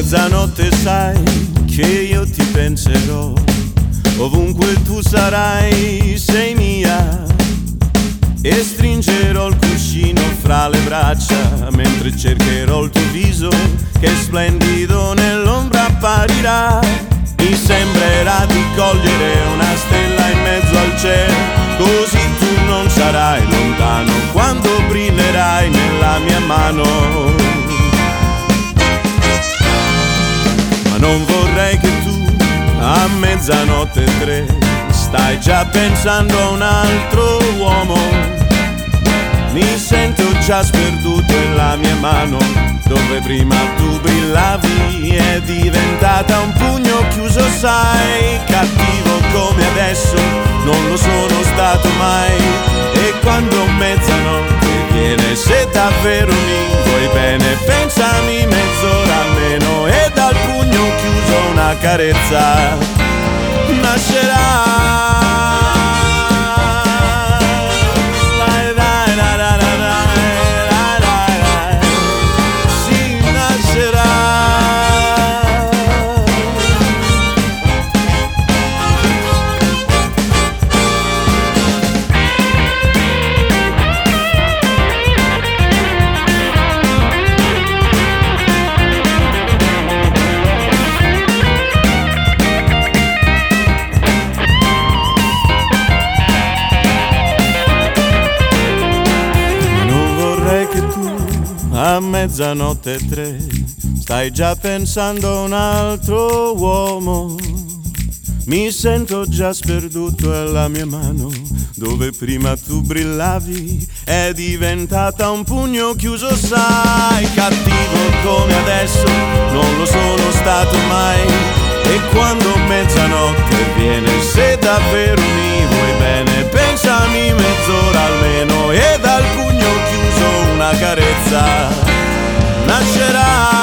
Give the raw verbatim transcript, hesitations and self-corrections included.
mezzanotte sai che io ti penserò, ovunque tu sarai sei mia, e stringerò il cuscino fra le braccia mentre cercherò il tuo viso che splendido nell'ombra apparirà. Mi sembrerà di cogliere una stella in mezzo al cielo, così tu non sarai lontano quando brillerai nella mia mano. Ma non vorrei che tu a mezzanotte e tre stai già pensando a un altro uomo. Mi sento già sperduto e la mia mano, dove prima tu brillavi, è diventata un pugno chiuso, sai. Cattivo come adesso non lo sono stato mai, e quando mezzanotte viene, se davvero mi vuoi bene, pensami mezz'ora almeno, e dal pugno chiuso una carezza nascerà. A mezzanotte e tre stai già pensando a un altro uomo. Mi sento già sperduto e la mia mano, dove prima tu brillavi, è diventata un pugno chiuso, sai. Cattivo come adesso non lo sono stato mai, e quando mezzanotte viene, se davvero mi vuoi bene, pensami mezz'ora almeno, e dal pugno chiuso una carezza nascerà.